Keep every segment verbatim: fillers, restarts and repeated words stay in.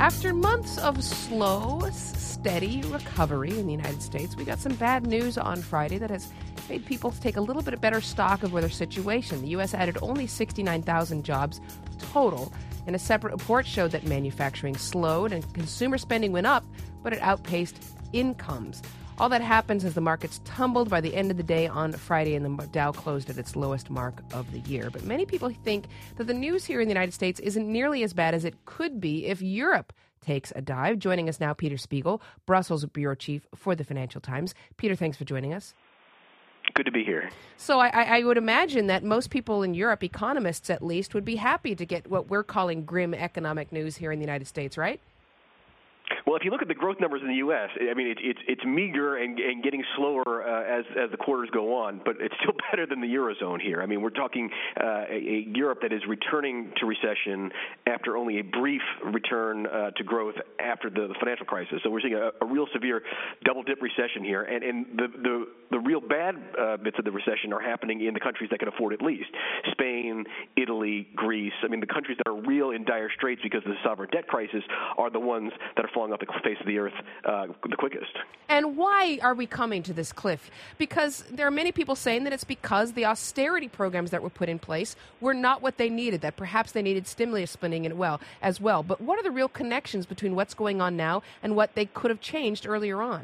After months of slow, steady recovery in the United States, we got some bad news on Friday that has made people take a little bit better stock of their situation. The U S added only sixty-nine thousand jobs total, and a separate report showed that manufacturing slowed and consumer spending went up, but it outpaced incomes. All that happens as the markets tumbled by the end of the day on Friday, and the Dow closed at its lowest mark of the year. But many people think that the news here in the United States isn't nearly as bad as it could be if Europe takes a dive. Joining us now, Peter Spiegel, Brussels bureau chief for the Financial Times. Peter, thanks for joining us. Good to be here. So I, I would imagine that most people in Europe, economists at least, would be happy to get what we're calling grim economic news here in the United States, right? Well, if you look at the growth numbers in the U S, I mean, it, it's it's meager and, and getting slower uh, as as the quarters go on, but it's still better than the Eurozone here. I mean, we're talking uh, a, a Europe that is returning to recession after only a brief return uh, to growth after the, the financial crisis. So we're seeing a, a real severe double-dip recession here, and, and the, the, the real bad uh, bits of the recession are happening in the countries that can afford it least. Spain, Italy, Greece. I mean, the countries that are real in dire straits because of the sovereign debt crisis are the ones that are falling off the face of the earth uh, the quickest. And why are we coming to this cliff? Because there are many people saying that it's because the austerity programs that were put in place were not what they needed, that perhaps they needed stimulus spending as well. As well. But what are the real connections between what's going on now and what they could have changed earlier on?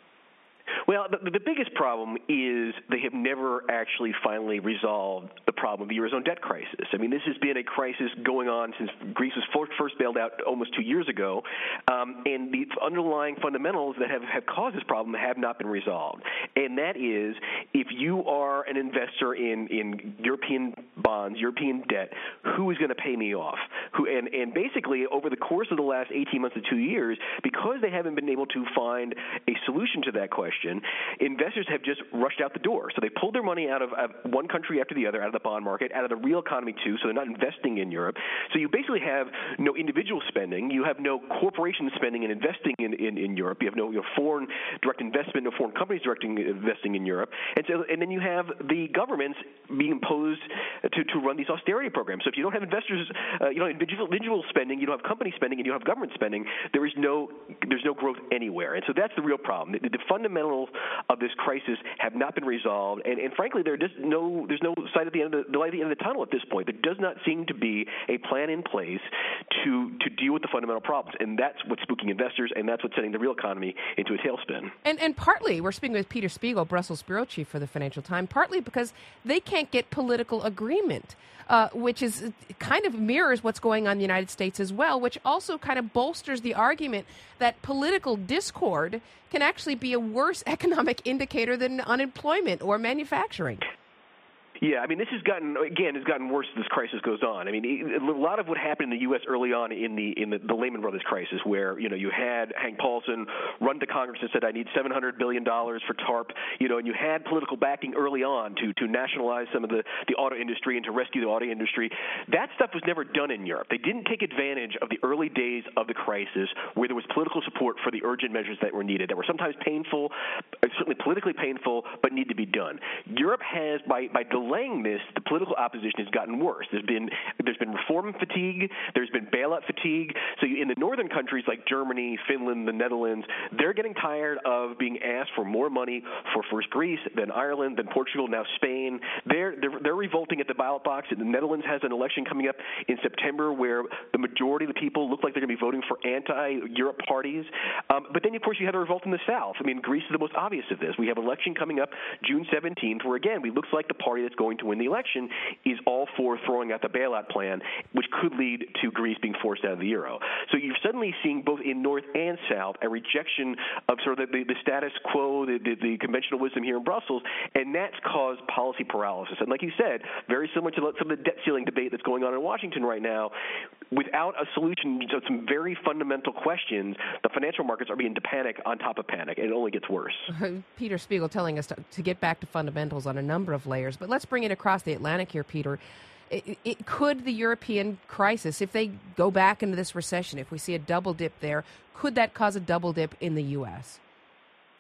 Well, the, the biggest problem is they have never actually finally resolved the problem of the Eurozone debt crisis. I mean, this has been a crisis going on since Greece was first bailed out almost two years ago, um, and the underlying fundamentals that have, have caused this problem have not been resolved. And that is, if you are an investor in, in European bonds, European debt, who is going to pay me off? Who and, and basically, over the course of the last eighteen months to two years, because they haven't been able to find a solution to that question, investors have just rushed out the door. So they pulled their money out of, of one country after the other, out of the bond market, out of the real economy too, so they're not investing in Europe. So you basically have no individual spending. You have no corporation spending and investing in, in, in Europe. You have no you know, foreign direct investment, no foreign companies directing investing in Europe. And so, and then you have the governments being imposed to, to run these austerity programs. So if you don't have investors, uh, you know, individual, individual spending, you don't have company spending, and you don't have government spending, there is no there's no growth anywhere. And so that's the real problem. The, the fundamental of this crisis have not been resolved, and, and frankly, there just no there's no sight at the end of the, the light at the end of the tunnel at this point. There does not seem to be a plan in place to to deal with the fundamental problems, and that's what's spooking investors, and that's what's sending the real economy into a tailspin. And and partly, we're speaking with Peter Spiegel, Brussels bureau chief for the Financial Times, partly because they can't get political agreement, uh, which is kind of mirrors what's going on in the United States as well, which also kind of bolsters the argument that political discord can actually be a worse economic indicator than unemployment or manufacturing. Yeah, I mean, this has gotten again has gotten worse as this crisis goes on. I mean, a lot of what happened in the U S early on in the in the, the Lehman Brothers crisis, where you know you had Hank Paulson run to Congress and said, "I need seven hundred billion dollars for TARP," you know, and you had political backing early on to to nationalize some of the the auto industry and to rescue the auto industry. That stuff was never done in Europe. They didn't take advantage of the early days of the crisis, where there was political support for the urgent measures that were needed, that were sometimes painful, certainly politically painful, but need to be done. Europe has by by delaying this, the political opposition has gotten worse. There's been there's been reform fatigue. There's been bailout fatigue. So in the northern countries like Germany, Finland, the Netherlands, they're getting tired of being asked for more money for first Greece, then Ireland, then Portugal, now Spain. They're they're, they're revolting at the ballot box. And the Netherlands has an election coming up in September where the majority of the people look like they're going to be voting for anti-Europe parties. Um, but then, of course, you have the revolt in the South. I mean, Greece is the most obvious of this. We have an election coming up June seventeenth where, again, it looks like the party that's going to win the election is all for throwing out the bailout plan, which could lead to Greece being forced out of the euro. So you're suddenly seeing both in North and South a rejection of sort of the, the, the status quo, the, the, the conventional wisdom here in Brussels, and that's caused policy paralysis. And like you said, very similar to some of the debt ceiling debate that's going on in Washington right now, without a solution to some very fundamental questions, the financial markets are beginning to panic on top of panic, and it only gets worse. Peter Spiegel telling us to, to get back to fundamentals on a number of layers, but let's bring it across the Atlantic here, Peter. It, it, could the European crisis, if they go back into this recession, if we see a double dip there, could that cause a double dip in the U S?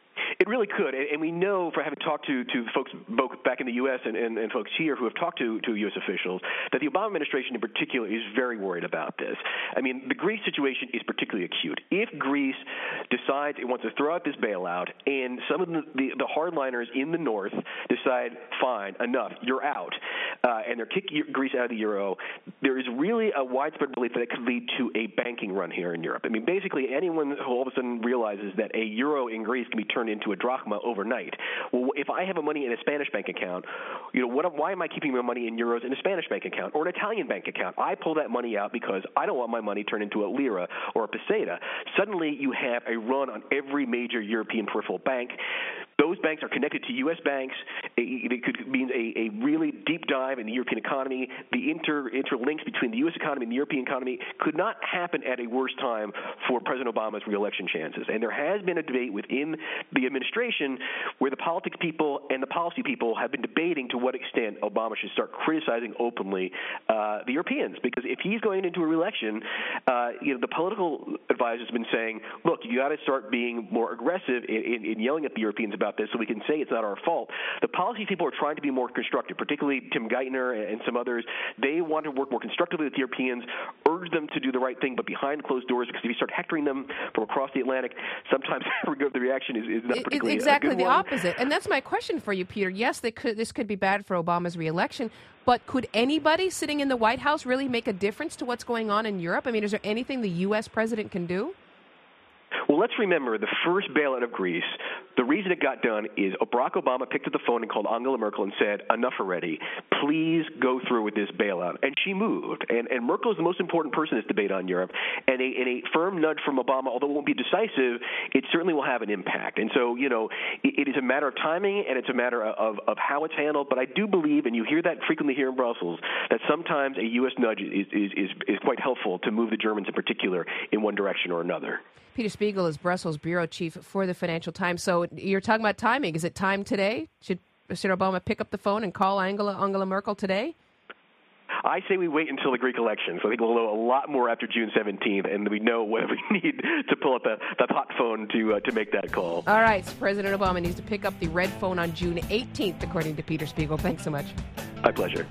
It really could, and we know for having talked to, to folks both back in the U S and, and, and folks here who have talked to, to U S officials that the Obama administration in particular is very worried about this. I mean, the Greece situation is particularly acute. If Greece decides it wants to throw out this bailout and some of the, the, the hardliners in the north decide, fine, enough, you're out, uh, and they're kicking Greece out of the euro, there is really a widespread belief that it could lead to a banking run here in Europe. I mean, basically anyone who all of a sudden realizes that a euro in Greece can be turned into a drachma overnight. Well, if I have a money in a Spanish bank account, you know, what, why am I keeping my money in euros in a Spanish bank account or an Italian bank account? I pull that money out because I don't want my money turned into a lira or a peseta. Suddenly you have a run on every major European peripheral bank. Those banks are connected to U S banks. It could mean a, a really deep dive in the European economy. The inter interlinks between the U S economy and the European economy could not happen at a worse time for President Obama's reelection chances. And there has been a debate within the administration where the politics people and the policy people have been debating to what extent Obama should start criticizing openly uh, the Europeans. Because if he's going into a reelection, uh, you know, the political advisors have been saying, look, you got to start being more aggressive in, in, in yelling at the Europeans about this so we can say it's not our fault. The policy people are trying to be more constructive, particularly Tim Geithner and some others. They want to work more constructively with the Europeans, urge them to do the right thing, but behind closed doors, because if you start hectoring them from across the Atlantic, sometimes the reaction is, is not particularly exactly a good the one. opposite. And that's my question for you, Peter. Yes, they could, this could be bad for Obama's reelection, but could anybody sitting in the White House really make a difference to what's going on in Europe? I mean, is there anything the U S president can do? Well, let's remember the first bailout of Greece, the reason it got done is Barack Obama picked up the phone and called Angela Merkel and said, enough already. Please go through with this bailout. And she moved. And, and Merkel is the most important person in this debate on Europe. And a, and a firm nudge from Obama, although it won't be decisive, it certainly will have an impact. And so, you know, it, it is a matter of timing and it's a matter of, of how it's handled. But I do believe, and you hear that frequently here in Brussels, that sometimes a U S nudge is, is, is, is quite helpful to move the Germans in particular in one direction or another. Peter Spiegel is Brussels bureau chief for the Financial Times. So you're talking about timing. Is it time today? Should, should Obama pick up the phone and call Angela, Angela Merkel today? I say we wait until the Greek election. So I think we'll know a lot more after June seventeenth, and we know what we need to pull up the, the hot phone to uh, to make that call. All right. So President Obama needs to pick up the red phone on June eighteenth, according to Peter Spiegel. Thanks so much. My pleasure.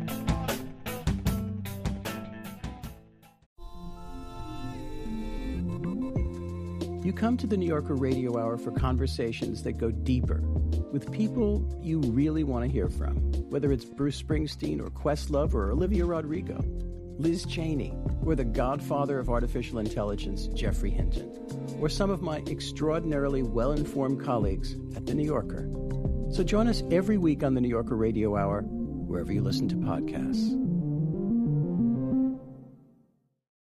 You come to the New Yorker Radio Hour for conversations that go deeper with people you really want to hear from, whether it's Bruce Springsteen or Questlove or Olivia Rodrigo, Liz Cheney, or the godfather of artificial intelligence, Jeffrey Hinton, or some of my extraordinarily well-informed colleagues at The New Yorker. So join us every week on the New Yorker Radio Hour, wherever you listen to podcasts.